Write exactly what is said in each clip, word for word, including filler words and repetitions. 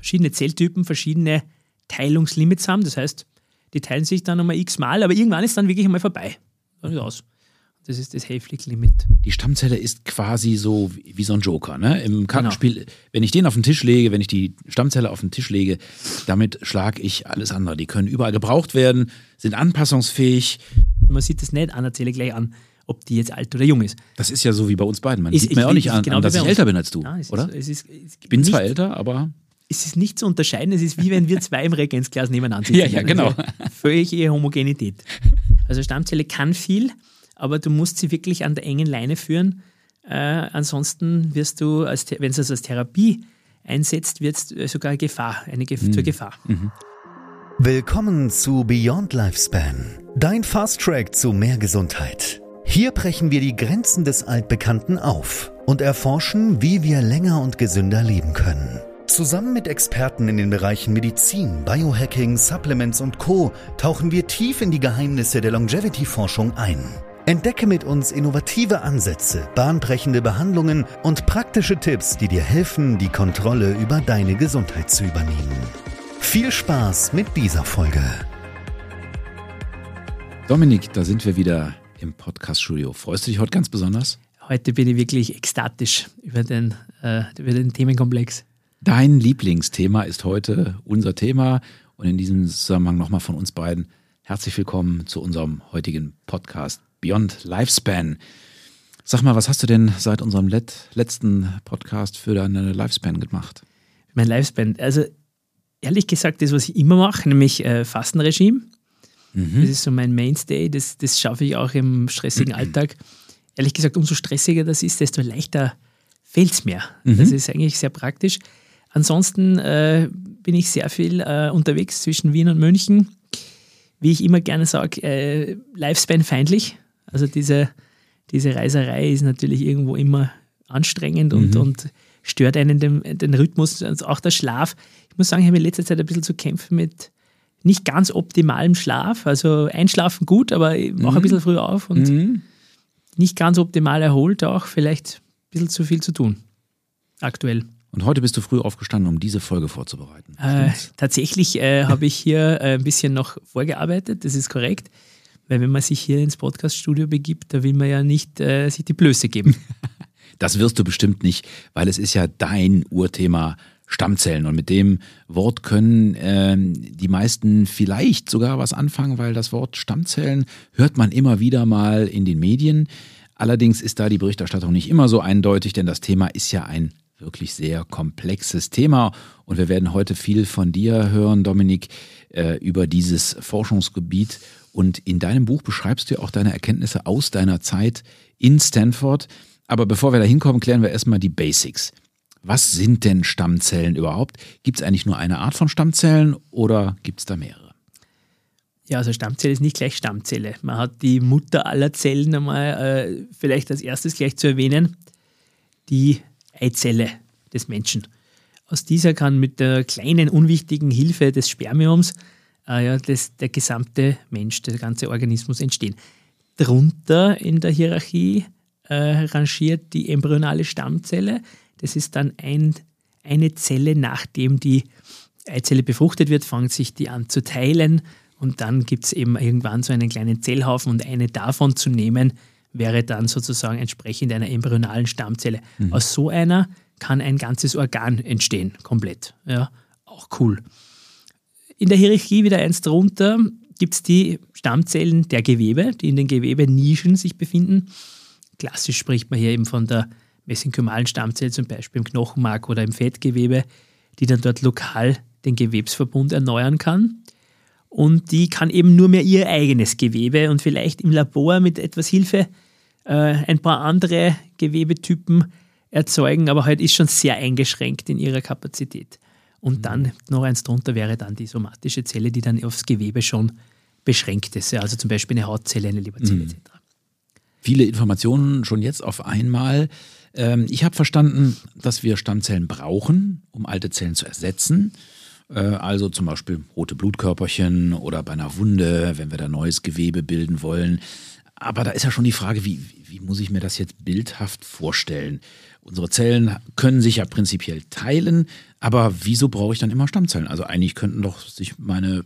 verschiedene Zelltypen verschiedene Teilungslimits haben. Das heißt, die teilen sich dann nochmal x-mal, aber irgendwann ist dann wirklich einmal vorbei. Dann ist aus. Das ist das Hayflick-Limit. Die Stammzelle ist quasi so wie so ein Joker, ne? Im Kartenspiel, genau. Wenn ich den auf den Tisch lege, wenn ich die Stammzelle auf den Tisch lege, damit schlage ich alles andere. Die können überall gebraucht werden, sind anpassungsfähig. Man sieht das nicht an der Zelle gleich an, ob die jetzt alt oder jung ist. Das ist ja so wie bei uns beiden. Man ist, sieht mir auch nicht an, genau an dass ich älter bin als du, ja, es oder? Ist, es ist, es ich bin nicht, zwar älter, aber... Es ist nicht zu unterscheiden. Es ist wie wenn wir zwei im Reagenzglas nebeneinander sitzen. Ja, ja, genau. Also völlige Homogenität. Also Stammzelle kann viel, aber du musst sie wirklich an der engen Leine führen. Äh, ansonsten wirst du, als, wenn du es als Therapie einsetzt, wird es sogar eine Gefahr, eine Ge- mhm. zur Gefahr. Mhm. Willkommen zu Beyond Lifespan, dein Fast-Track zu mehr Gesundheit. Hier brechen wir die Grenzen des Altbekannten auf und erforschen, wie wir länger und gesünder leben können. Zusammen mit Experten in den Bereichen Medizin, Biohacking, Supplements und Co. tauchen wir tief in die Geheimnisse der Longevity-Forschung ein. Entdecke mit uns innovative Ansätze, bahnbrechende Behandlungen und praktische Tipps, die dir helfen, die Kontrolle über deine Gesundheit zu übernehmen. Viel Spaß mit dieser Folge. Dominik, da sind wir wieder im Podcast-Studio. Freust du dich heute ganz besonders? Heute bin ich wirklich ekstatisch über den, äh, über den Themenkomplex. Dein Lieblingsthema ist heute unser Thema und in diesem Zusammenhang nochmal von uns beiden herzlich willkommen zu unserem heutigen Podcast Beyond Lifespan. Sag mal, was hast du denn seit unserem let- letzten Podcast für deine Lifespan gemacht? Mein Lifespan, also ehrlich gesagt, das, was ich immer mache, nämlich äh, Fastenregime. Mhm. Das ist so mein Mainstay, das, das schaffe ich auch im stressigen mhm. Alltag. Ehrlich gesagt, umso stressiger das ist, desto leichter fällt es mir. Mhm. Das ist eigentlich sehr praktisch. Ansonsten äh, bin ich sehr viel äh, unterwegs zwischen Wien und München. Wie ich immer gerne sage, äh, Lifespan-feindlich. Also diese, diese Reiserei ist natürlich irgendwo immer anstrengend und, mhm. und stört einen den, den Rhythmus, also auch der Schlaf. Ich muss sagen, ich habe in letzter Zeit ein bisschen zu kämpfen mit nicht ganz optimalem Schlaf. Also einschlafen gut, aber ich mache mhm. ein bisschen früh auf und mhm. nicht ganz optimal erholt auch. Vielleicht ein bisschen zu viel zu tun aktuell. Und heute bist du früh aufgestanden, um diese Folge vorzubereiten. Äh, tatsächlich äh, habe ich hier äh, ein bisschen noch vorgearbeitet, das ist korrekt. Weil wenn man sich hier ins Podcast-Studio begibt, da will man ja nicht äh, sich die Blöße geben. Das wirst du bestimmt nicht, weil es ist ja dein Urthema Stammzellen. Und mit dem Wort können äh, die meisten vielleicht sogar was anfangen, weil das Wort Stammzellen hört man immer wieder mal in den Medien. Allerdings ist da die Berichterstattung nicht immer so eindeutig, denn das Thema ist ja ein wirklich sehr komplexes Thema und wir werden heute viel von dir hören, Dominik, äh, über dieses Forschungsgebiet und in deinem Buch beschreibst du auch deine Erkenntnisse aus deiner Zeit in Stanford. Aber bevor wir da hinkommen, klären wir erstmal die Basics. Was sind denn Stammzellen überhaupt? Gibt es eigentlich nur eine Art von Stammzellen oder gibt es da mehrere? Ja, also Stammzelle ist nicht gleich Stammzelle. Man hat die Mutter aller Zellen einmal äh, vielleicht als erstes gleich zu erwähnen, die Eizelle des Menschen. Aus dieser kann mit der kleinen, unwichtigen Hilfe des Spermiums äh, ja, das, der gesamte Mensch, der ganze Organismus entstehen. Drunter in der Hierarchie äh, rangiert die embryonale Stammzelle. Das ist dann ein, eine Zelle, nachdem die Eizelle befruchtet wird, fängt sich die an zu teilen und dann gibt es eben irgendwann so einen kleinen Zellhaufen und eine davon zu nehmen, wäre dann sozusagen entsprechend einer embryonalen Stammzelle. Mhm. Aus so einer kann ein ganzes Organ entstehen, komplett. Ja, auch cool. In der Hierarchie wieder eins drunter gibt es die Stammzellen der Gewebe, die in den Gewebenischen sich befinden. Klassisch spricht man hier eben von der mesenchymalen Stammzelle, zum Beispiel im Knochenmark oder im Fettgewebe, die dann dort lokal den Gewebsverbund erneuern kann. Und die kann eben nur mehr ihr eigenes Gewebe und vielleicht im Labor mit etwas Hilfe äh, ein paar andere Gewebetypen erzeugen, aber halt ist schon sehr eingeschränkt in ihrer Kapazität. Und dann noch eins drunter wäre dann die somatische Zelle, die dann aufs Gewebe schon beschränkt ist. Also zum Beispiel eine Hautzelle, eine Leberzelle et cetera. Viele Informationen schon jetzt auf einmal. Ähm, ich habe verstanden, dass wir Stammzellen brauchen, um alte Zellen zu ersetzen. Äh, also zum Beispiel rote Blutkörperchen oder bei einer Wunde, wenn wir da neues Gewebe bilden wollen. Aber da ist ja schon die Frage, wie, wie muss ich mir das jetzt bildhaft vorstellen? Unsere Zellen können sich ja prinzipiell teilen, aber wieso brauche ich dann immer Stammzellen? Also eigentlich könnten doch sich meine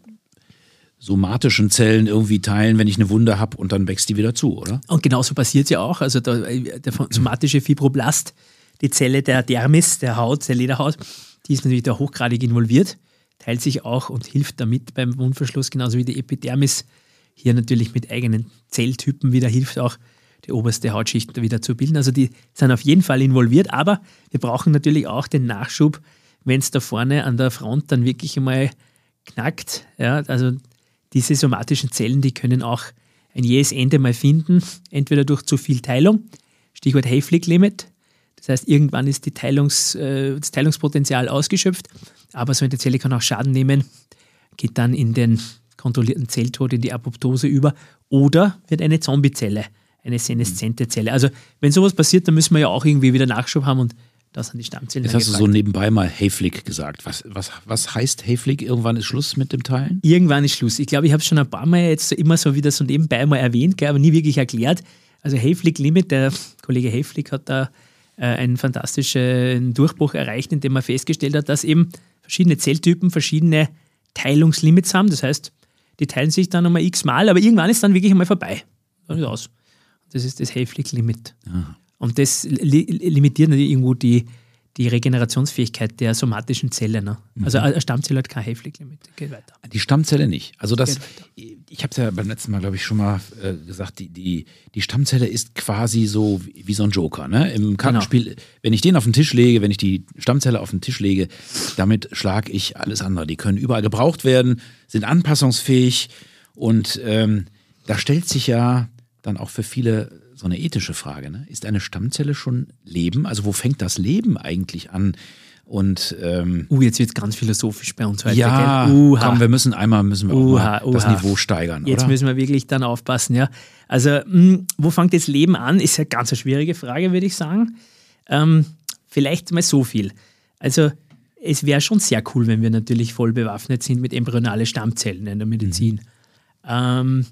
somatischen Zellen irgendwie teilen, wenn ich eine Wunde habe und dann wächst die wieder zu, oder? Und genauso passiert es ja auch. Also der, der somatische Fibroblast, die Zelle der Dermis, der Haut, der Lederhaut, die ist natürlich da hochgradig involviert, teilt sich auch und hilft damit beim Wundverschluss, genauso wie die Epidermis hier natürlich mit eigenen Zelltypen wieder hilft, auch die oberste Hautschicht wieder zu bilden. Also die sind auf jeden Fall involviert, aber wir brauchen natürlich auch den Nachschub, wenn es da vorne an der Front dann wirklich einmal knackt. Ja, also diese somatischen Zellen, die können auch ein jähes Ende mal finden, entweder durch zu viel Teilung, Stichwort Hayflick-Limit. Das heißt, irgendwann ist die Teilungs, äh, das Teilungspotenzial ausgeschöpft, aber so eine Zelle kann auch Schaden nehmen, geht dann in den kontrollierten Zelltod, in die Apoptose über oder wird eine Zombiezelle, eine seneszente Zelle. Also wenn sowas passiert, dann müssen wir ja auch irgendwie wieder Nachschub haben und das sind die Stammzellen. Jetzt hast du so nebenbei mal Hayflick gesagt. Was, was, was heißt Hayflick? Irgendwann ist Schluss mit dem Teilen? Irgendwann ist Schluss. Ich glaube, ich habe es schon ein paar Mal jetzt immer so wieder so nebenbei mal erwähnt, gell, aber nie wirklich erklärt. Also Hayflick-Limit, der Kollege Hayflick hat da äh, einen fantastischen Durchbruch erreicht, indem er festgestellt hat, dass eben verschiedene Zelltypen verschiedene Teilungslimits haben. Das heißt, die teilen sich dann nochmal x-mal, aber irgendwann ist dann wirklich einmal vorbei. Dann ist aus. Das ist das Hayflick-Limit. Aha. Und das li- limitiert natürlich irgendwo die, die Regenerationsfähigkeit der somatischen Zelle. Ne? Mhm. Also eine Stammzelle hat kein Hayflick-Limit. Geht weiter. Die Stammzelle nicht. Also das, Geht ich habe es ja beim letzten Mal, glaube ich, schon mal äh, gesagt, die, die, die Stammzelle ist quasi so wie, wie so ein Joker. Ne? Im Kartenspiel, genau. Wenn ich den auf den Tisch lege, wenn ich die Stammzelle auf den Tisch lege, damit schlage ich alles andere. Die können überall gebraucht werden, sind anpassungsfähig und ähm, da stellt sich ja dann auch für viele so eine ethische Frage. Ne? Ist eine Stammzelle schon Leben? Also wo fängt das Leben eigentlich an? Und ähm, uh, jetzt wird es ganz philosophisch bei uns heute. Ja, komm, wir müssen einmal müssen wir uha, auch mal das uha. Niveau steigern, Jetzt oder? müssen wir wirklich dann aufpassen. Ja. Also mh, wo fängt das Leben an? Ist ja ganz eine schwierige Frage, würde ich sagen. Ähm, vielleicht mal so viel. Also es wäre schon sehr cool, wenn wir natürlich voll bewaffnet sind mit embryonale Stammzellen in der Medizin. Mhm. Ähm,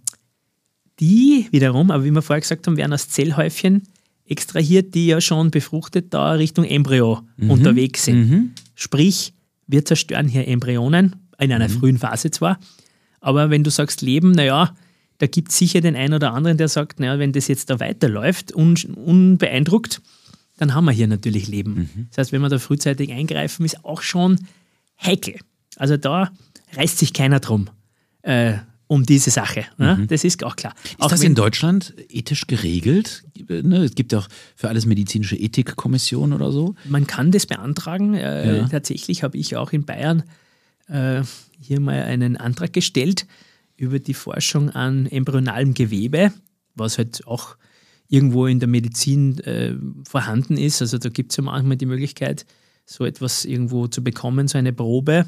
Die wiederum, aber wie wir vorher gesagt haben, werden aus Zellhäufchen extrahiert, die ja schon befruchtet da Richtung Embryo mhm. unterwegs sind. Mhm. Sprich, wir zerstören hier Embryonen, in einer mhm. frühen Phase zwar, aber wenn du sagst Leben, naja, da gibt es sicher den einen oder anderen, der sagt, naja, wenn das jetzt da weiterläuft, un, unbeeindruckt, dann haben wir hier natürlich Leben. Mhm. Das heißt, wenn wir da frühzeitig eingreifen, ist auch schon heikel. Also da reißt sich keiner drum. Äh, um diese Sache. Ne? Mhm. Das ist auch klar. Ist auch das in Deutschland ethisch geregelt? Ne? Es gibt ja auch für alles medizinische Ethikkommission oder so. Man kann das beantragen. Äh, ja. Tatsächlich habe ich auch in Bayern äh, hier mal einen Antrag gestellt über die Forschung an embryonalem Gewebe, was halt auch irgendwo in der Medizin äh, vorhanden ist. Also da gibt es ja manchmal die Möglichkeit, so etwas irgendwo zu bekommen, so eine Probe.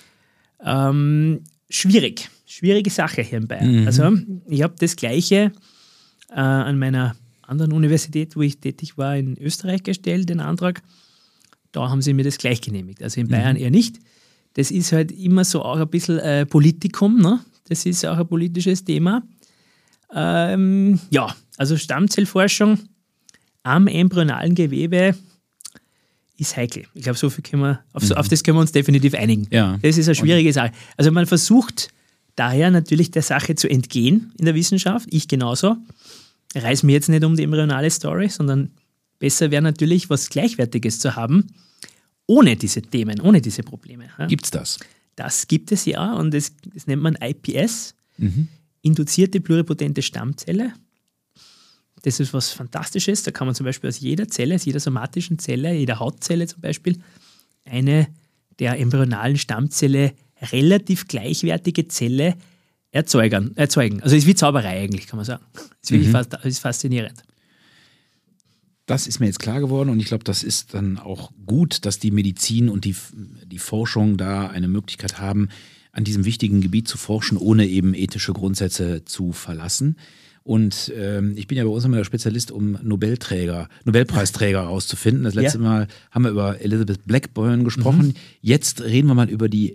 Ähm, schwierig. Schwierige Sache hier in Bayern. Mhm. Also ich habe das Gleiche äh, an meiner anderen Universität, wo ich tätig war, in Österreich gestellt, den Antrag. Da haben sie mir das gleich genehmigt. Also in Bayern mhm. eher nicht. Das ist halt immer so auch ein bisschen äh, Politikum. Ne? Das ist auch ein politisches Thema. Ähm, ja, also Stammzellforschung am embryonalen Gewebe ist heikel. Ich glaube, so viel können wir, auf, so, auf das können wir uns definitiv einigen. Ja. Das ist eine schwierige Sache. Also man versucht daher natürlich der Sache zu entgehen in der Wissenschaft. Ich genauso. Reiß mir jetzt nicht um die embryonale Story, sondern besser wäre natürlich, was Gleichwertiges zu haben, ohne diese Themen, ohne diese Probleme. Gibt es das? Das gibt es ja und das, das nennt man I P S, mhm. induzierte pluripotente Stammzelle. Das ist was Fantastisches. Da kann man zum Beispiel aus jeder Zelle, aus jeder somatischen Zelle, jeder Hautzelle zum Beispiel, eine der embryonalen Stammzelle relativ gleichwertige Zelle erzeugen. erzeugen. Also es ist wie Zauberei eigentlich, kann man sagen. Das ist wirklich mhm. fast, das ist faszinierend. Das ist mir jetzt klar geworden und ich glaube, das ist dann auch gut, dass die Medizin und die, die Forschung da eine Möglichkeit haben, an diesem wichtigen Gebiet zu forschen, ohne eben ethische Grundsätze zu verlassen. Und ähm, ich bin ja bei uns immer der Spezialist, um Nobelträger, Nobelpreisträger herauszufinden. Das letzte ja. Mal haben wir über Elizabeth Blackburn gesprochen. Mhm. Jetzt reden wir mal über die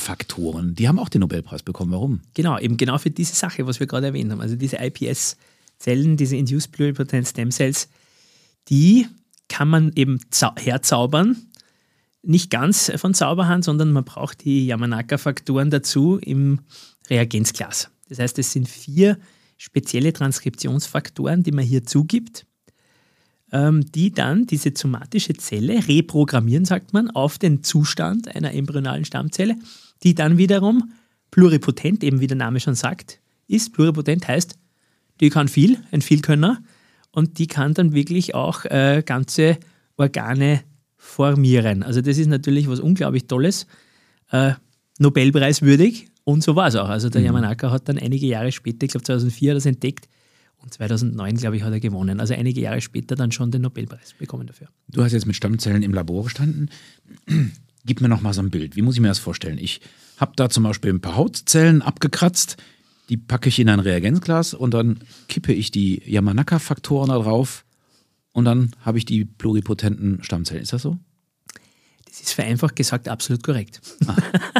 Yamanaka-Faktoren. Die haben auch den Nobelpreis bekommen. Warum? Genau, eben genau für diese Sache, was wir gerade erwähnt haben. Also diese I P S Zellen, diese Induced Pluripotent Stem Cells, die kann man eben zau- herzaubern. Nicht ganz von Zauberhand, sondern man braucht die Yamanaka-Faktoren dazu im Reagenzglas. Das heißt, es sind vier spezielle Transkriptionsfaktoren, die man hier zugibt, ähm, die dann diese somatische Zelle reprogrammieren, sagt man, auf den Zustand einer embryonalen Stammzelle, die dann wiederum pluripotent, eben wie der Name schon sagt, ist. Pluripotent heißt, die kann viel, ein Vielkönner, und die kann dann wirklich auch äh, ganze Organe formieren. Also das ist natürlich was unglaublich Tolles, äh, Nobelpreiswürdig, und so war es auch. Also der mhm. Yamanaka hat dann einige Jahre später, ich glaube zweitausendvier, das entdeckt, und zweitausendneun, glaube ich, hat er gewonnen. Also einige Jahre später dann schon den Nobelpreis bekommen dafür. Du hast jetzt mit Stammzellen im Labor gestanden. Gib mir noch mal so ein Bild. Wie muss ich mir das vorstellen? Ich habe da zum Beispiel ein paar Hautzellen abgekratzt, die packe ich in ein Reagenzglas und dann kippe ich die Yamanaka-Faktoren da drauf und dann habe ich die pluripotenten Stammzellen. Ist das so? Das ist vereinfacht gesagt absolut korrekt. Ah.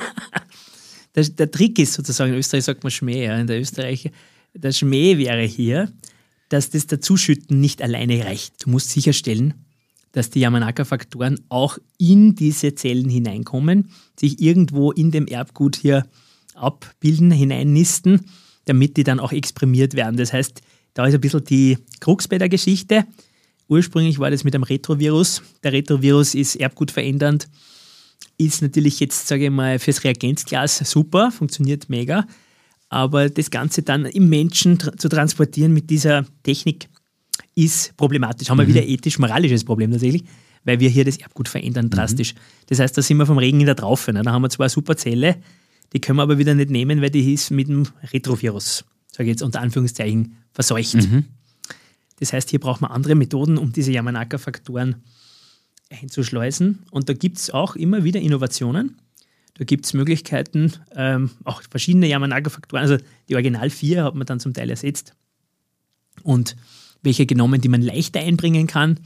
der, der Trick ist sozusagen, in Österreich sagt man Schmäh, ja, in der Österreich, der Schmäh wäre hier, dass das Dazuschütten nicht alleine reicht. Du musst sicherstellen, dass die Yamanaka-Faktoren auch in diese Zellen hineinkommen, sich irgendwo in dem Erbgut hier abbilden, hineinnisten, damit die dann auch exprimiert werden. Das heißt, da ist ein bisschen die Krux bei der Geschichte. Ursprünglich war das mit einem Retrovirus. Der Retrovirus ist erbgutverändernd, ist natürlich jetzt, sage ich mal, fürs Reagenzglas super, funktioniert mega, aber das Ganze dann im Menschen tra- zu transportieren mit dieser Technik ist problematisch. Haben wir mhm. wieder ein ethisch-moralisches Problem tatsächlich, weil wir hier das Erbgut verändern drastisch. Mhm. Das heißt, da sind wir vom Regen in der Traufe. Ne? Da haben wir zwar eine super Zelle, die können wir aber wieder nicht nehmen, weil die ist mit dem Retrovirus, sage ich jetzt unter Anführungszeichen, verseucht. Mhm. Das heißt, hier braucht man andere Methoden, um diese Yamanaka-Faktoren einzuschleusen. Und da gibt es auch immer wieder Innovationen. Da gibt es Möglichkeiten, ähm, auch verschiedene Yamanaka-Faktoren, also die Original vier hat man dann zum Teil ersetzt. Und welche genommen, die man leichter einbringen kann.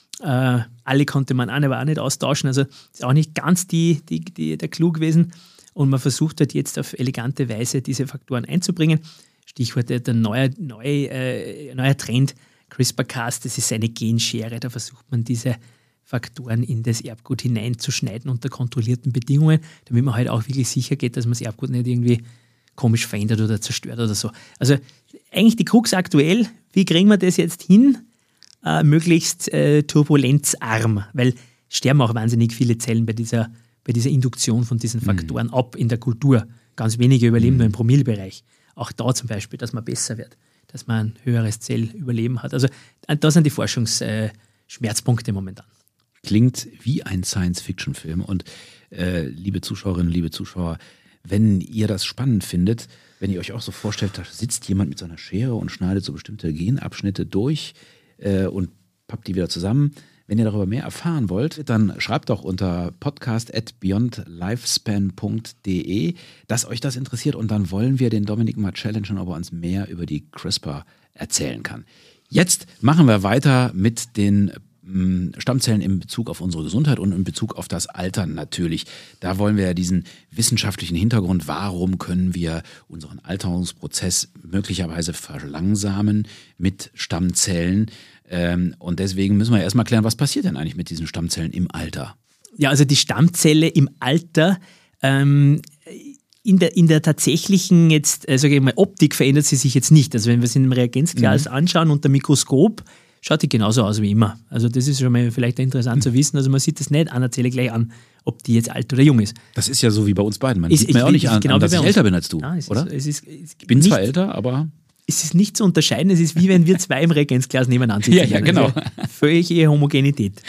Äh, alle konnte man auch, aber auch nicht austauschen. Also ist auch nicht ganz die, die, die, der Clou gewesen. Und man versucht halt jetzt auf elegante Weise diese Faktoren einzubringen. Stichwort der neue, neue, äh, neuer Trend, CRISPR-Cas, das ist eine Genschere. Da versucht man diese Faktoren in das Erbgut hineinzuschneiden unter kontrollierten Bedingungen, damit man halt auch wirklich sicher geht, dass man das Erbgut nicht irgendwie komisch verändert oder zerstört oder so. Also eigentlich die Krux aktuell, wie kriegen wir das jetzt hin, äh, möglichst äh, turbulenzarm, weil sterben auch wahnsinnig viele Zellen bei dieser, bei dieser Induktion von diesen Faktoren mhm. ab in der Kultur. Ganz wenige überleben mhm. nur im Promillebereich. Auch da zum Beispiel, dass man besser wird, dass man ein höheres Zellüberleben hat. Also da sind die Forschungsschmerzpunkte äh, momentan. Klingt wie ein Science-Fiction-Film. Und äh, liebe Zuschauerinnen, liebe Zuschauer, wenn ihr das spannend findet, wenn ihr euch auch so vorstellt, da sitzt jemand mit so einer Schere und schneidet so bestimmte Genabschnitte durch äh, und pappt die wieder zusammen. Wenn ihr darüber mehr erfahren wollt, dann schreibt doch unter podcast at beyond lifespan punkt de, dass euch das interessiert, und dann wollen wir den Dominik mal challengen, ob er uns mehr über die CRISPR erzählen kann. Jetzt machen wir weiter mit den Stammzellen in Bezug auf unsere Gesundheit und in Bezug auf das Alter natürlich. Da wollen wir ja diesen wissenschaftlichen Hintergrund, warum können wir unseren Alterungsprozess möglicherweise verlangsamen mit Stammzellen. Und deswegen müssen wir ja erstmal klären, was passiert denn eigentlich mit diesen Stammzellen im Alter? Ja, also die Stammzelle im Alter, ähm, in der, in der tatsächlichen jetzt, äh, sage ich mal, Optik verändert sie sich jetzt nicht. Also wenn wir es in einem Reagenzglas mhm. anschauen unter Mikroskop, schaut die genauso aus wie immer. Also das ist schon mal vielleicht interessant mhm. zu wissen. Also man sieht es nicht an der Zelle gleich an, ob die jetzt alt oder jung ist. Das ist ja so wie bei uns beiden. Man ist, sieht mir auch nicht an, genau an dass ich älter bin als du, ja, oder? Ist, es ist, es ich bin nicht, zwar älter, aber... Es ist nicht zu unterscheiden. Es ist wie wenn wir zwei im Reagenzglas nebeneinander sitzen. Ja, ja, genau. Also völlige Homogenität.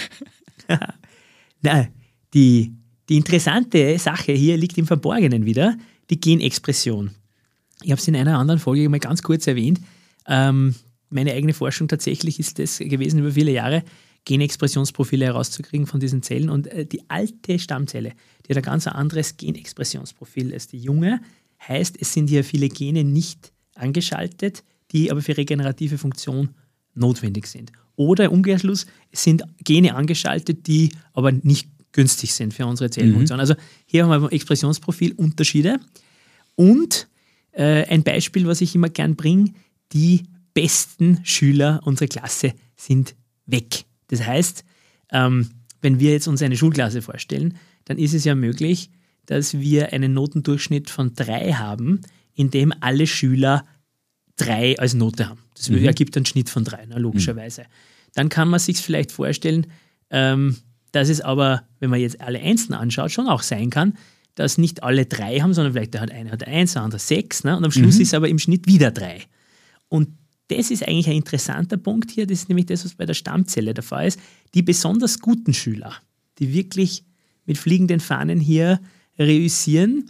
Nein, die, die interessante Sache hier liegt im Verborgenen wieder, die Genexpression. Ich habe es in einer anderen Folge mal ganz kurz erwähnt. Ähm, meine eigene Forschung tatsächlich ist das gewesen, über viele Jahre Genexpressionsprofile herauszukriegen von diesen Zellen. Und äh, die alte Stammzelle, die hat ein ganz anderes Genexpressionsprofil als die junge. Heißt, es sind hier viele Gene nicht angeschaltet, die aber für regenerative Funktion notwendig sind. Oder im Umkehrschluss, es sind Gene angeschaltet, die aber nicht günstig sind für unsere Zellfunktion. Mhm. Also hier haben wir beim Expressionsprofil Unterschiede. Und äh, ein Beispiel, was ich immer gern bringe, die besten Schüler unserer Klasse sind weg. Das heißt, ähm, wenn wir jetzt uns eine Schulklasse vorstellen, dann ist es ja möglich, dass wir einen Notendurchschnitt von drei haben, in dem alle Schüler drei als Note haben. Das mhm. ergibt einen Schnitt von drei, ne, logischerweise. Mhm. Dann kann man sich vielleicht vorstellen, ähm, dass es aber, wenn man jetzt alle Einzelnen anschaut, schon auch sein kann, dass nicht alle drei haben, sondern vielleicht der hat einer hat eins, der andere sechs, ne, und am Schluss mhm. ist aber im Schnitt wieder drei. Und das ist eigentlich ein interessanter Punkt hier, das ist nämlich das, was bei der Stammzelle der Fall ist. Die besonders guten Schüler, die wirklich mit fliegenden Fahnen hier reüssieren,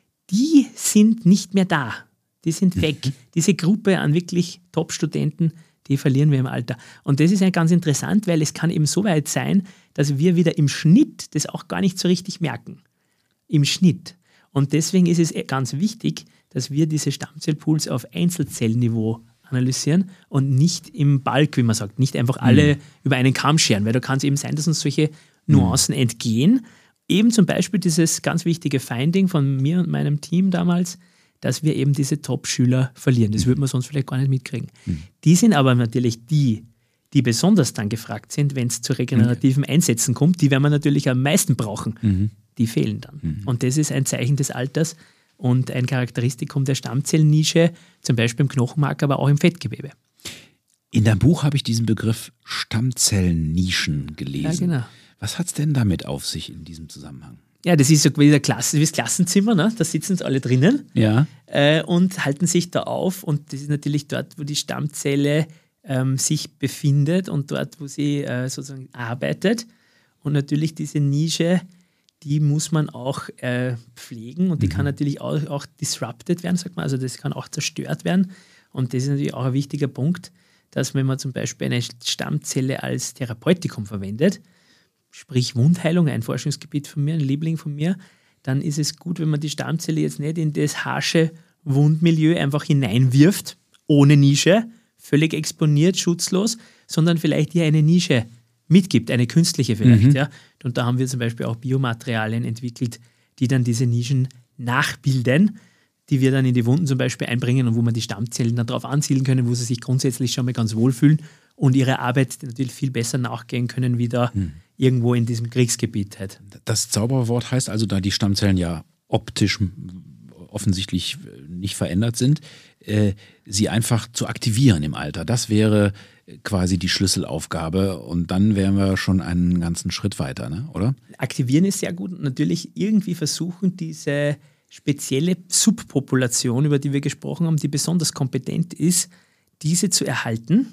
die sind nicht mehr da. Die sind weg. Diese Gruppe an wirklich Top-Studenten, die verlieren wir im Alter. Und das ist ja ganz interessant, weil es kann eben so weit sein, dass wir wieder im Schnitt das auch gar nicht so richtig merken. Im Schnitt. Und deswegen ist es ganz wichtig, dass wir diese Stammzellpools auf Einzelzellniveau analysieren und nicht im Bulk, wie man sagt, nicht einfach alle mhm. über einen Kamm scheren, weil da kann es eben sein, dass uns solche Nuancen mhm. entgehen. Eben zum Beispiel dieses ganz wichtige Finding von mir und meinem Team damals, dass wir eben diese Top-Schüler verlieren. Das mhm. würde man sonst vielleicht gar nicht mitkriegen. Mhm. Die sind aber natürlich die, die besonders dann gefragt sind, wenn es zu regenerativen mhm. Einsätzen kommt, die werden wir natürlich am meisten brauchen. Mhm. Die fehlen dann. Mhm. Und das ist ein Zeichen des Alters und ein Charakteristikum der Stammzellnische, zum Beispiel im Knochenmark, aber auch im Fettgewebe. In deinem Buch habe ich diesen Begriff Stammzellnischen gelesen. Ja, genau. Was hat es denn damit auf sich in diesem Zusammenhang? Ja, das ist so wie, der Klasse, wie das Klassenzimmer, ne? Da sitzen alle drinnen ja. äh, und halten sich da auf. Und das ist natürlich dort, wo die Stammzelle ähm, sich befindet und dort, wo sie äh, sozusagen arbeitet. Und natürlich diese Nische, die muss man auch äh, pflegen und die mhm. kann natürlich auch, auch disrupted werden, sagt man. Also das kann auch zerstört werden. Und das ist natürlich auch ein wichtiger Punkt, dass wenn man zum Beispiel eine Stammzelle als Therapeutikum verwendet, sprich Wundheilung, ein Forschungsgebiet von mir, ein Liebling von mir, dann ist es gut, wenn man die Stammzelle jetzt nicht in das harsche Wundmilieu einfach hineinwirft, ohne Nische, völlig exponiert, schutzlos, sondern vielleicht hier eine Nische mitgibt, eine künstliche vielleicht. Mhm. Ja. Und da haben wir zum Beispiel auch Biomaterialien entwickelt, die dann diese Nischen nachbilden, die wir dann in die Wunden zum Beispiel einbringen und wo man die Stammzellen dann darauf ansiedeln können, wo sie sich grundsätzlich schon mal ganz wohlfühlen und ihre Arbeit natürlich viel besser nachgehen können, wie da mhm. irgendwo in diesem Kriegsgebiet. Halt. Das Zauberwort heißt also, da die Stammzellen ja optisch offensichtlich nicht verändert sind, äh, sie einfach zu aktivieren im Alter. Das wäre quasi die Schlüsselaufgabe und dann wären wir schon einen ganzen Schritt weiter, ne? Oder? Aktivieren ist sehr gut und natürlich irgendwie versuchen, diese spezielle Subpopulation, über die wir gesprochen haben, die besonders kompetent ist, diese zu erhalten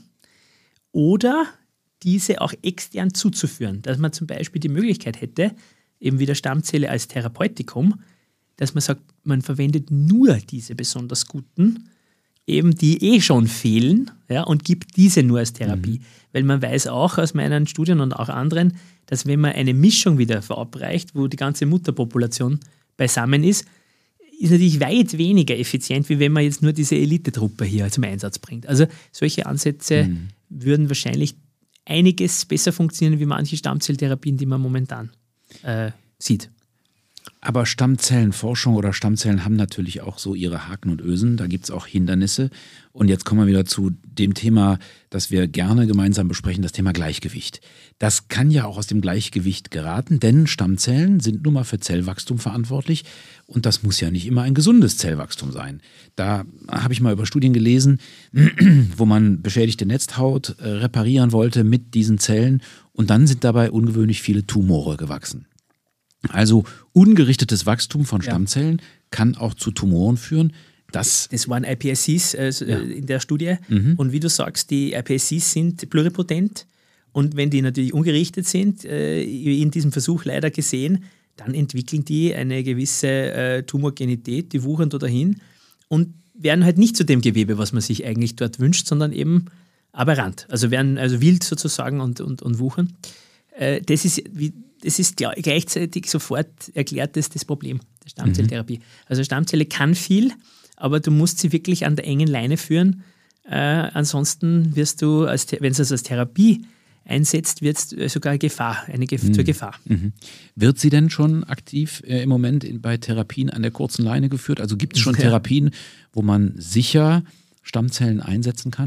oder diese auch extern zuzuführen. Dass man zum Beispiel die Möglichkeit hätte, eben wie der Stammzelle als Therapeutikum, dass man sagt, man verwendet nur diese besonders guten, eben die eh schon fehlen, ja, und gibt diese nur als Therapie. Mhm. Weil man weiß auch aus meinen Studien und auch anderen, dass wenn man eine Mischung wieder verabreicht, wo die ganze Mutterpopulation beisammen ist, ist natürlich weit weniger effizient, wie wenn man jetzt nur diese Elitetruppe hier zum Einsatz bringt. Also solche Ansätze mhm. würden wahrscheinlich einiges besser funktionieren wie manche Stammzelltherapien, die man momentan äh, sieht. Aber Stammzellenforschung oder Stammzellen haben natürlich auch so ihre Haken und Ösen. Da gibt es auch Hindernisse. Und jetzt kommen wir wieder zu dem Thema, das wir gerne gemeinsam besprechen, das Thema Gleichgewicht. Das kann ja auch aus dem Gleichgewicht geraten, denn Stammzellen sind nun mal für Zellwachstum verantwortlich. Und das muss ja nicht immer ein gesundes Zellwachstum sein. Da habe ich mal über Studien gelesen, wo man beschädigte Netzhaut reparieren wollte mit diesen Zellen. Und dann sind dabei ungewöhnlich viele Tumore gewachsen. Also ungerichtetes Wachstum von Stammzellen ja. kann auch zu Tumoren führen. Das, das waren I P S Cs äh, ja. in der Studie. Mhm. Und wie du sagst, die I P S Cs sind pluripotent. Und wenn die natürlich ungerichtet sind, äh, in diesem Versuch leider gesehen, dann entwickeln die eine gewisse äh, Tumorgenität, die wuchern da dahin und werden halt nicht zu dem Gewebe, was man sich eigentlich dort wünscht, sondern eben aberrant. Also werden also wild sozusagen und, und, und wuchern. Äh, das ist wie Das ist gleichzeitig sofort erklärt das, das Problem der Stammzelltherapie. Mhm. Also Stammzelle kann viel, aber du musst sie wirklich an der engen Leine führen. Äh, ansonsten wirst du, als, wenn es das als Therapie einsetzt, wird es sogar Gefahr, eine Gef- mhm. zur Gefahr. Mhm. Wird sie denn schon aktiv äh, im Moment in, bei Therapien an der kurzen Leine geführt? Also gibt es schon ja. Therapien, wo man sicher Stammzellen einsetzen kann?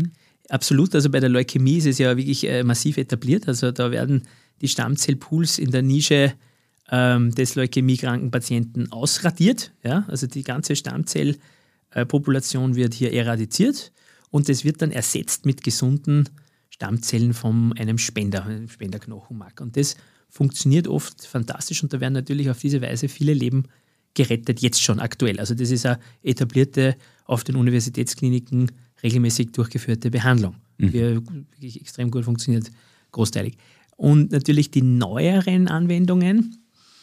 Absolut, also bei der Leukämie ist es ja wirklich äh, massiv etabliert. Also da werden die Stammzellpools in der Nische ähm, des leukämiekranken Patienten ausradiert. Ja? Also die ganze Stammzellpopulation wird hier eradiziert und es wird dann ersetzt mit gesunden Stammzellen von einem Spender, einem Spenderknochenmark. Und das funktioniert oft fantastisch und da werden natürlich auf diese Weise viele Leben gerettet, jetzt schon aktuell. Also das ist eine etablierte, auf den Universitätskliniken regelmäßig durchgeführte Behandlung, mhm. die wirklich extrem gut funktioniert, großteilig. Und natürlich die neueren Anwendungen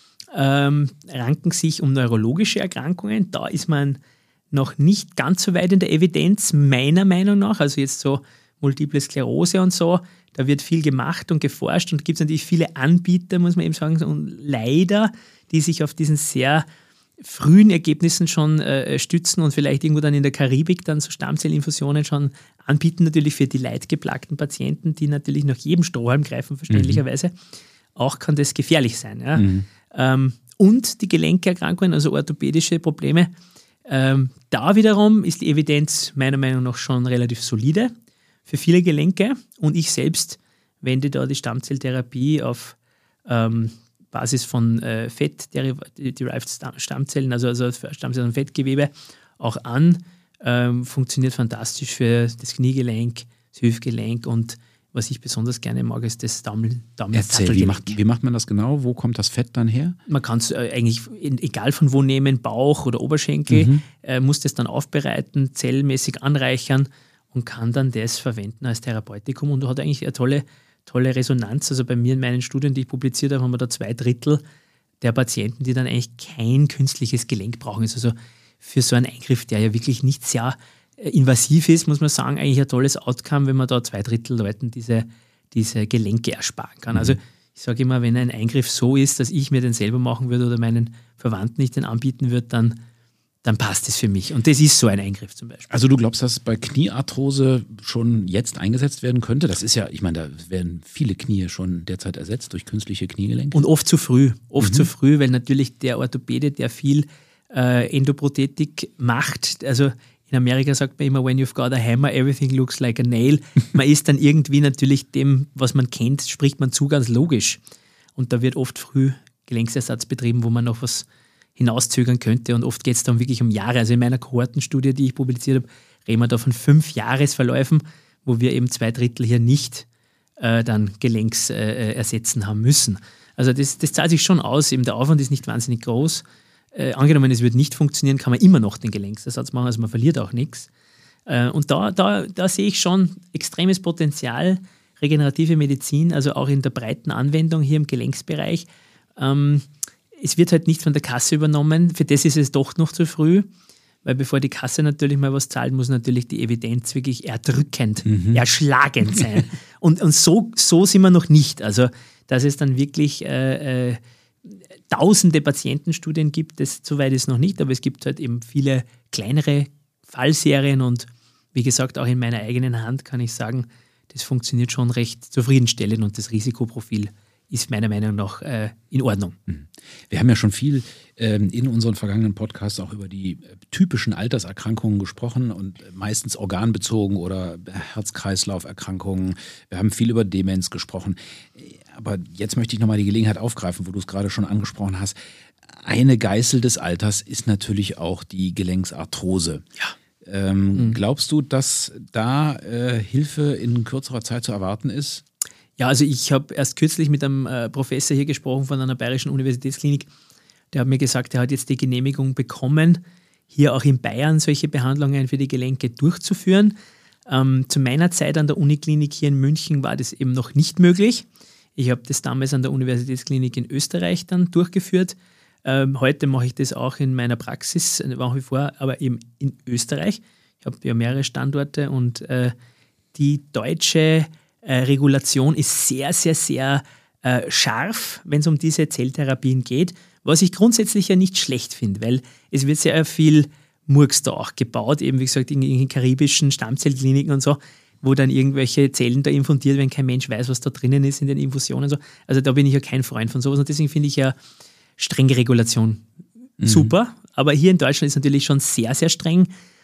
ähm, ranken sich um neurologische Erkrankungen. Da ist man noch nicht ganz so weit in der Evidenz, meiner Meinung nach. Also jetzt so Multiple Sklerose und so, da wird viel gemacht und geforscht und gibt es natürlich viele Anbieter, muss man eben sagen, und leider, die sich auf diesen sehr frühen Ergebnissen schon äh, stützen und vielleicht irgendwo dann in der Karibik dann so Stammzellinfusionen schon anbieten, natürlich für die leidgeplagten Patienten, die natürlich nach jedem Strohhalm greifen, verständlicherweise. Mhm. Auch kann das gefährlich sein. Ja? Mhm. Ähm, und die Gelenkerkrankungen, also orthopädische Probleme, ähm, da wiederum ist die Evidenz meiner Meinung nach schon relativ solide für viele Gelenke und ich selbst wende da die Stammzelltherapie auf ähm, Basis von äh, Fett-derived Stammzellen, also, also Stammzellen und Fettgewebe auch an. Ähm, funktioniert fantastisch für das Kniegelenk, das Hüftgelenk und was ich besonders gerne mag, ist das Daumen, Daumen Erzähl, wie macht, wie macht man das genau? Wo kommt das Fett dann her? Man kann es äh, eigentlich in, egal von wo nehmen, Bauch oder Oberschenkel, mhm. äh, muss das dann aufbereiten, zellmäßig anreichern und kann dann das verwenden als Therapeutikum und hat eigentlich eine tolle tolle Resonanz. Also bei mir in meinen Studien, die ich publiziert habe, haben wir da zwei Drittel der Patienten, die dann eigentlich kein künstliches Gelenk brauchen. Also für so einen Eingriff, der ja wirklich nicht sehr invasiv ist, muss man sagen, eigentlich ein tolles Outcome, wenn man da zwei Drittel Leuten diese, diese Gelenke ersparen kann. Mhm. Also ich sage immer, wenn ein Eingriff so ist, dass ich mir den selber machen würde oder meinen Verwandten nicht den anbieten würde, dann dann passt es für mich. Und das ist so ein Eingriff zum Beispiel. Also du glaubst, dass bei Kniearthrose schon jetzt eingesetzt werden könnte? Das ist ja, ich meine, da werden viele Knie schon derzeit ersetzt durch künstliche Kniegelenke. Und oft zu früh. Oft mhm. zu früh, weil natürlich der Orthopäde, der viel äh, Endoprothetik macht, also in Amerika sagt man immer, when you've got a hammer, everything looks like a nail. Man ist dann irgendwie natürlich dem, was man kennt, spricht man zu, ganz logisch. Und da wird oft früh Gelenksersatz betrieben, wo man noch was hinauszögern könnte und oft geht es dann wirklich um Jahre. Also in meiner Kohortenstudie, die ich publiziert habe, reden wir da von fünf Jahresverläufen, wo wir eben zwei Drittel hier nicht äh, dann Gelenks äh, ersetzen haben müssen. Also das, das zahlt sich schon aus, eben der Aufwand ist nicht wahnsinnig groß. Äh, angenommen, es würde nicht funktionieren, kann man immer noch den Gelenksersatz machen, also man verliert auch nichts. Äh, und da, da, da sehe ich schon extremes Potenzial, regenerative Medizin, also auch in der breiten Anwendung hier im Gelenksbereich. Ähm, Es wird halt nicht von der Kasse übernommen. Für das ist es doch noch zu früh, weil bevor die Kasse natürlich mal was zahlt, muss natürlich die Evidenz wirklich erdrückend, mhm. erschlagend sein. und und so, so sind wir noch nicht. Also, dass es dann wirklich äh, äh, tausende Patientenstudien gibt, das so weit ist noch nicht, aber es gibt halt eben viele kleinere Fallserien und wie gesagt, auch in meiner eigenen Hand kann ich sagen, das funktioniert schon recht zufriedenstellend und das Risikoprofil ist meiner Meinung nach äh, in Ordnung. Wir haben ja schon viel ähm, in unseren vergangenen Podcasts auch über die äh, typischen Alterserkrankungen gesprochen und äh, meistens organbezogen oder Herz-Kreislauf-Erkrankungen. Wir haben viel über Demenz gesprochen. Aber jetzt möchte ich nochmal die Gelegenheit aufgreifen, wo du es gerade schon angesprochen hast. Eine Geißel des Alters ist natürlich auch die Gelenksarthrose. Ja. Ähm, mhm. Glaubst du, dass da äh, Hilfe in kürzerer Zeit zu erwarten ist? Ja, also ich habe erst kürzlich mit einem äh, Professor hier gesprochen von einer bayerischen Universitätsklinik. Der hat mir gesagt, er hat jetzt die Genehmigung bekommen, hier auch in Bayern solche Behandlungen für die Gelenke durchzuführen. Ähm, zu meiner Zeit an der Uniklinik hier in München war das eben noch nicht möglich. Ich habe das damals an der Universitätsklinik in Österreich dann durchgeführt. Ähm, heute mache ich das auch in meiner Praxis, nach wie vor, aber eben in Österreich. Ich habe ja mehrere Standorte und äh, die deutsche Äh, Regulation ist sehr, sehr, sehr äh, scharf, wenn es um diese Zelltherapien geht, was ich grundsätzlich ja nicht schlecht finde, weil es wird sehr viel Murks da auch gebaut, eben wie gesagt in, in karibischen Stammzellkliniken und so, wo dann irgendwelche Zellen da infundiert werden, kein Mensch weiß, was da drinnen ist in den Infusionen und so. Also da bin ich ja kein Freund von sowas und deswegen finde ich ja strenge Regulation mhm. super, aber hier in Deutschland ist natürlich schon sehr, sehr streng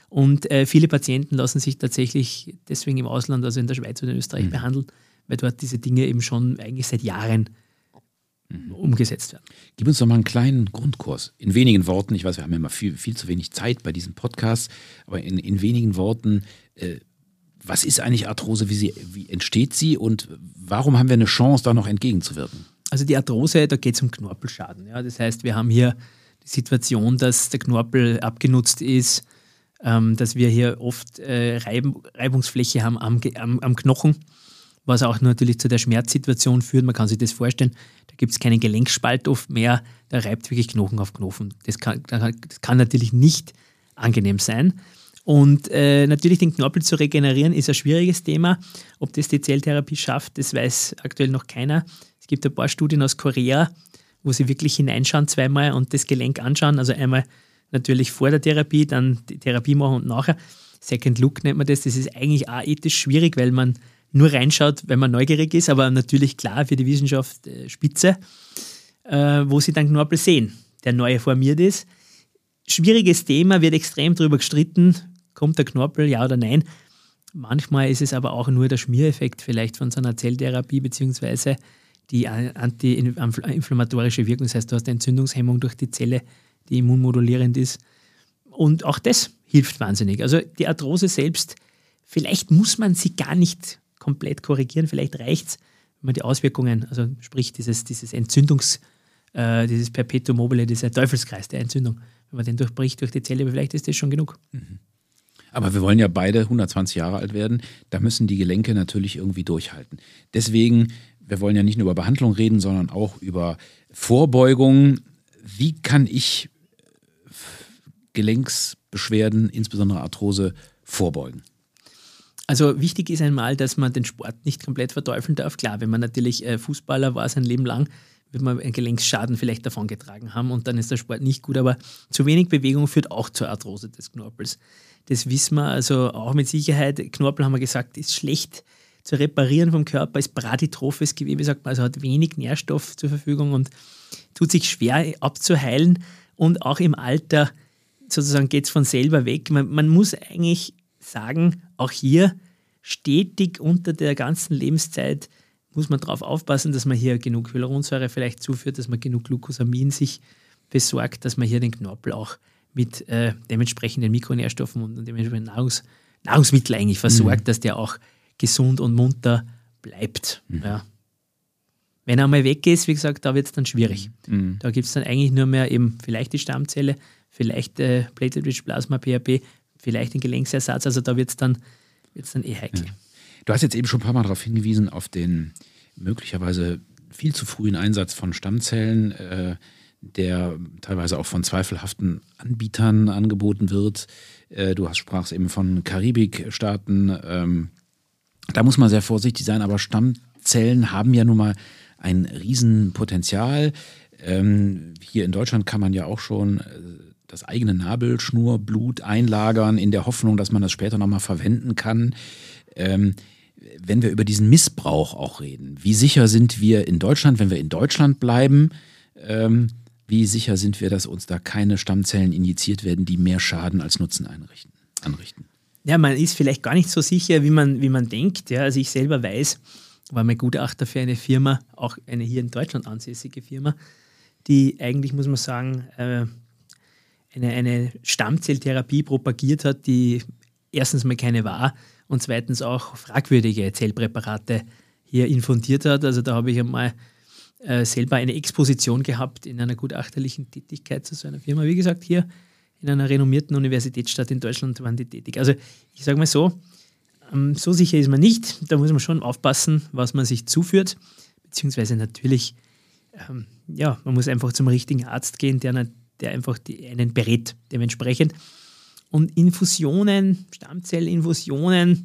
Und äh, viele Patienten lassen sich tatsächlich deswegen im Ausland, also in der Schweiz oder in Österreich, mhm. behandeln, weil dort diese Dinge eben schon eigentlich seit Jahren mhm. umgesetzt werden. Gib uns doch mal einen kleinen Grundkurs. In wenigen Worten, ich weiß, wir haben ja immer viel, viel zu wenig Zeit bei diesem Podcast, aber in, in wenigen Worten, äh, was ist eigentlich Arthrose, wie, sie, wie entsteht sie und warum haben wir eine Chance, da noch entgegenzuwirken? Also die Arthrose, da geht es um Knorpelschaden. Ja? Das heißt, wir haben hier die Situation, dass der Knorpel abgenutzt ist, ähm, dass wir hier oft äh, Reib- Reibungsfläche haben am, am, am Knochen, was auch natürlich zu der Schmerzsituation führt. Man kann sich das vorstellen, da gibt es keinen Gelenkspalt oft mehr, da reibt wirklich Knochen auf Knochen. Das kann, das kann natürlich nicht angenehm sein. Und äh, natürlich den Knorpel zu regenerieren ist ein schwieriges Thema. Ob das die Zelltherapie schafft, das weiß aktuell noch keiner. Es gibt ein paar Studien aus Korea, wo sie wirklich hineinschauen zweimal und das Gelenk anschauen. Also einmal natürlich vor der Therapie, dann die Therapie machen und nachher. Second Look nennt man das. Das ist eigentlich auch ethisch schwierig, weil man nur reinschaut, wenn man neugierig ist, aber natürlich klar für die Wissenschaft äh, spitze, äh, wo sie dann Knorpel sehen, der neu formiert ist. Schwieriges Thema, wird extrem darüber gestritten, kommt der Knorpel, ja oder nein. Manchmal ist es aber auch nur der Schmiereffekt vielleicht von so einer Zelltherapie beziehungsweise die antiinflammatorische Wirkung. Das heißt, du hast eine Entzündungshemmung durch die Zelle, die immunmodulierend ist. Und auch das hilft wahnsinnig. Also die Arthrose selbst, vielleicht muss man sie gar nicht komplett korrigieren, vielleicht reicht es, wenn man die Auswirkungen, also sprich dieses, dieses Entzündungs, äh, dieses Perpetuum mobile, dieser Teufelskreis der Entzündung, wenn man den durchbricht durch die Zelle, vielleicht ist das schon genug. Mhm. Aber wir wollen ja beide hundertzwanzig Jahre alt werden, da müssen die Gelenke natürlich irgendwie durchhalten. Deswegen, wir wollen ja nicht nur über Behandlung reden, sondern auch über Vorbeugung. Wie kann ich Gelenksbeschwerden, insbesondere Arthrose, vorbeugen? Also wichtig ist einmal, dass man den Sport nicht komplett verteufeln darf. Klar, wenn man natürlich Fußballer war sein Leben lang, wird man einen Gelenksschaden vielleicht davongetragen haben und dann ist der Sport nicht gut, aber zu wenig Bewegung führt auch zur Arthrose des Knorpels. Das wissen wir also auch mit Sicherheit. Knorpel, haben wir gesagt, ist schlecht zu reparieren vom Körper, ist braditrophes Gewebe, sagt man, also hat wenig Nährstoff zur Verfügung und tut sich schwer abzuheilen und auch im Alter sozusagen geht es von selber weg. Man, man muss eigentlich sagen, auch hier stetig unter der ganzen Lebenszeit muss man darauf aufpassen, dass man hier genug Hyaluronsäure vielleicht zuführt, dass man genug Glucosamin sich besorgt, dass man hier den Knorpel auch mit äh, dementsprechenden Mikronährstoffen und dementsprechenden Nahrungs- Nahrungsmitteln eigentlich versorgt, mhm. dass der auch gesund und munter bleibt. Mhm. Ja. Wenn er einmal weg ist, wie gesagt, da wird es dann schwierig. Mhm. Da gibt es dann eigentlich nur mehr eben vielleicht die Stammzelle, vielleicht äh, Platelet-Rich Plasma, P R P, vielleicht den Gelenksersatz, also da wird es dann, wird's dann eh heikel. Ja. Du hast jetzt eben schon ein paar Mal darauf hingewiesen, auf den möglicherweise viel zu frühen Einsatz von Stammzellen, äh, der teilweise auch von zweifelhaften Anbietern angeboten wird. Äh, du hast, sprachst eben von Karibikstaaten. Ähm, da muss man sehr vorsichtig sein, aber Stammzellen haben ja nun mal ein Riesenpotenzial. Ähm, hier in Deutschland kann man ja auch schon äh, das eigene Nabelschnurblut einlagern, in der Hoffnung, dass man das später nochmal verwenden kann. Ähm, wenn wir über diesen Missbrauch auch reden, wie sicher sind wir in Deutschland, wenn wir in Deutschland bleiben, ähm, wie sicher sind wir, dass uns da keine Stammzellen injiziert werden, die mehr Schaden als Nutzen einrichten, anrichten? Ja, man ist vielleicht gar nicht so sicher, wie man, wie man denkt. Ja, also ich selber weiß, war mein Gutachter für eine Firma, auch eine hier in Deutschland ansässige Firma, die eigentlich, muss man sagen, äh, eine, eine Stammzelltherapie propagiert hat, die erstens mal keine war und zweitens auch fragwürdige Zellpräparate hier infundiert hat. Also da habe ich einmal äh, selber eine Exposition gehabt in einer gutachterlichen Tätigkeit zu so einer Firma. Wie gesagt, hier in einer renommierten Universitätsstadt in Deutschland waren die tätig. Also ich sage mal so, ähm, so sicher ist man nicht. Da muss man schon aufpassen, was man sich zuführt, beziehungsweise natürlich, ähm, ja, man muss einfach zum richtigen Arzt gehen, der, der einfach die, einen berät dementsprechend. Und Infusionen, Stammzellinfusionen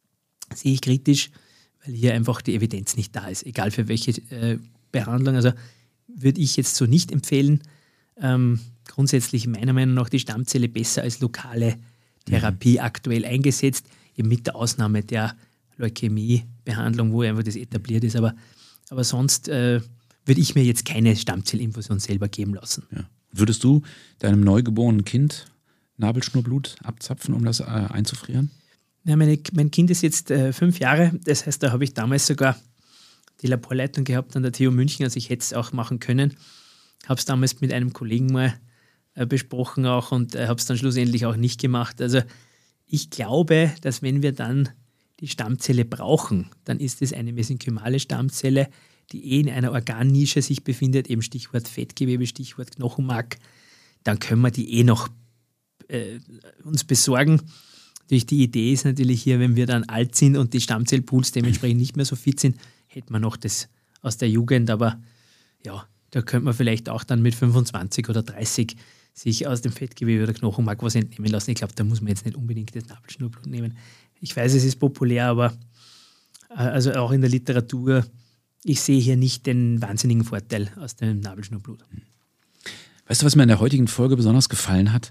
sehe ich kritisch, weil hier einfach die Evidenz nicht da ist, egal für welche äh, Behandlung. Also würde ich jetzt so nicht empfehlen. Ähm, grundsätzlich meiner Meinung nach die Stammzelle besser als lokale Therapie mhm. aktuell eingesetzt, eben mit der Ausnahme der Leukämiebehandlung, wo einfach das etabliert ist. Aber, aber sonst äh, würde ich mir jetzt keine Stammzellinfusion selber geben lassen. Ja. Würdest du deinem neugeborenen Kind Nabelschnurblut abzapfen, um das äh, einzufrieren? Ja, meine, mein Kind ist jetzt äh, fünf Jahre, das heißt, da habe ich damals sogar die Laborleitung gehabt an der T U München, also ich hätte es auch machen können. Habe es damals mit einem Kollegen mal äh, besprochen auch und äh, habe es dann schlussendlich auch nicht gemacht. Also ich glaube, dass wenn wir dann die Stammzelle brauchen, dann ist es eine mesenchymale Stammzelle, die eh in einer Organnische sich befindet, eben Stichwort Fettgewebe, Stichwort Knochenmark. Dann können wir die eh noch äh, uns besorgen. Natürlich die Idee ist natürlich hier, wenn wir dann alt sind und die Stammzellpools dementsprechend nicht mehr so fit sind, hätte man noch das aus der Jugend, aber ja, da könnte man vielleicht auch dann mit fünfundzwanzig oder dreißig sich aus dem Fettgewebe oder Knochenmark was entnehmen lassen. Ich glaube, da muss man jetzt nicht unbedingt das Nabelschnurblut nehmen. Ich weiß, es ist populär, aber also auch in der Literatur, ich sehe hier nicht den wahnsinnigen Vorteil aus dem Nabelschnurblut. Weißt du, was mir in der heutigen Folge besonders gefallen hat?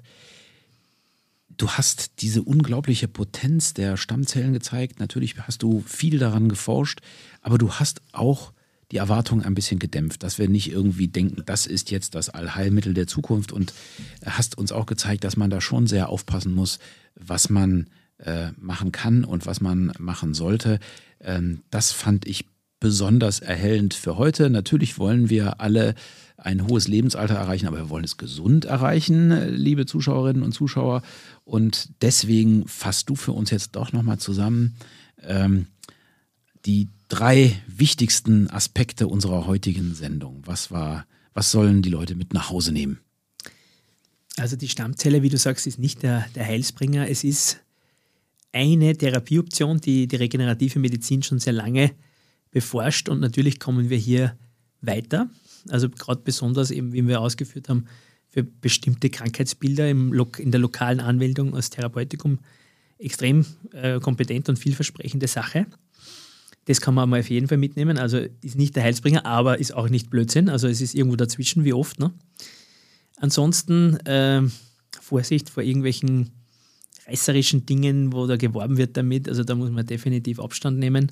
Du hast diese unglaubliche Potenz der Stammzellen gezeigt. Natürlich hast du viel daran geforscht, aber du hast auch die Erwartungen ein bisschen gedämpft, dass wir nicht irgendwie denken, das ist jetzt das Allheilmittel der Zukunft, und hast uns auch gezeigt, dass man da schon sehr aufpassen muss, was man äh, machen kann und was man machen sollte. Ähm, das fand ich besonders erhellend für heute. Natürlich wollen wir alle ein hohes Lebensalter erreichen, aber wir wollen es gesund erreichen, liebe Zuschauerinnen und Zuschauer. Und deswegen fasst du für uns jetzt doch nochmal zusammen ähm, die drei wichtigsten Aspekte unserer heutigen Sendung. Was war, was sollen die Leute mit nach Hause nehmen? Also die Stammzelle, wie du sagst, ist nicht der, der Heilsbringer. Es ist eine Therapieoption, die die regenerative Medizin schon sehr lange beforscht, und natürlich kommen wir hier weiter. Also gerade besonders eben, wie wir ausgeführt haben, für bestimmte Krankheitsbilder im Lo- in der lokalen Anwendung als Therapeutikum extrem äh, kompetent und vielversprechende Sache. Das kann man mal auf jeden Fall mitnehmen. Also ist nicht der Heilsbringer, aber ist auch nicht Blödsinn. Also es ist irgendwo dazwischen, wie oft. Ne? Ansonsten äh, Vorsicht vor irgendwelchen reißerischen Dingen, wo da geworben wird damit. Also da muss man definitiv Abstand nehmen.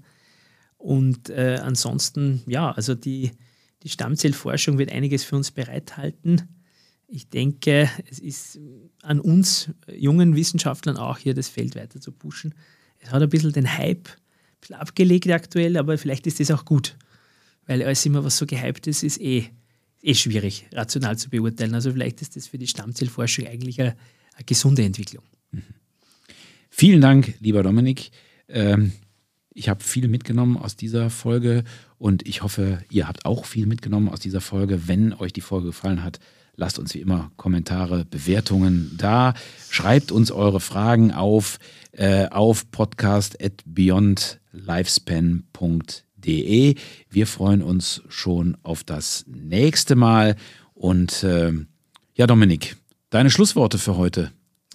Und äh, ansonsten, ja, also die, die Stammzellforschung wird einiges für uns bereithalten. Ich denke, es ist an uns jungen Wissenschaftlern auch hier das Feld weiter zu pushen. Es hat ein bisschen den Hype ein bisschen abgelegt aktuell, aber vielleicht ist das auch gut, weil alles immer, was so gehypt ist, ist eh, eh schwierig, rational zu beurteilen. Also vielleicht ist das für die Stammzellforschung eigentlich eine, eine gesunde Entwicklung. Mhm. Vielen Dank, lieber Dominik. Ähm Ich habe viel mitgenommen aus dieser Folge und ich hoffe, ihr habt auch viel mitgenommen aus dieser Folge. Wenn euch die Folge gefallen hat, lasst uns wie immer Kommentare, Bewertungen da. Schreibt uns eure Fragen auf, äh, auf podcast at beyond lifespan punkt de. Wir freuen uns schon auf das nächste Mal. Und äh, ja, Dominik, deine Schlussworte für heute.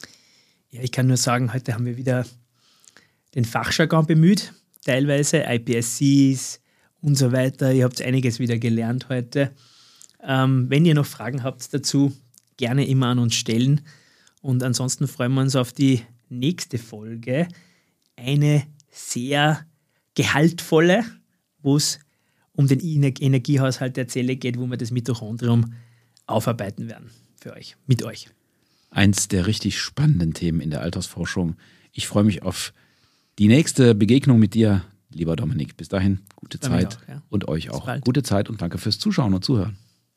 Ja, ich kann nur sagen, heute haben wir wieder den Fachjargon bemüht. Teilweise I P S Cs und so weiter. Ihr habt einiges wieder gelernt heute. Ähm, wenn ihr noch Fragen habt dazu, gerne immer an uns stellen. Und ansonsten freuen wir uns auf die nächste Folge. Eine sehr gehaltvolle, wo es um den Energiehaushalt der Zelle geht, wo wir das Mitochondrium aufarbeiten werden für euch, mit euch. Eins der richtig spannenden Themen in der Altersforschung. Ich freue mich auf die nächste Begegnung mit dir, lieber Dominik. Bis dahin, gute Zeit auch, ja. Und euch auch. Gute Zeit und danke fürs Zuschauen und Zuhören.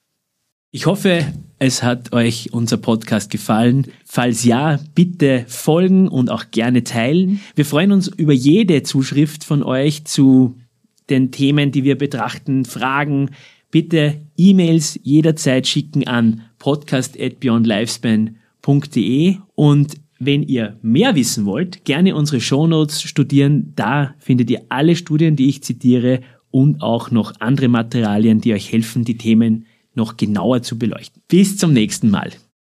Ich hoffe, es hat euch unser Podcast gefallen. Falls ja, bitte folgen und auch gerne teilen. Wir freuen uns über jede Zuschrift von euch zu den Themen, die wir betrachten, Fragen. Bitte E-Mails jederzeit schicken an podcast at beyond lifespan punkt de, und wenn ihr mehr wissen wollt, gerne unsere Shownotes studieren. Da findet ihr alle Studien, die ich zitiere, und auch noch andere Materialien, die euch helfen, die Themen noch genauer zu beleuchten. Bis zum nächsten Mal.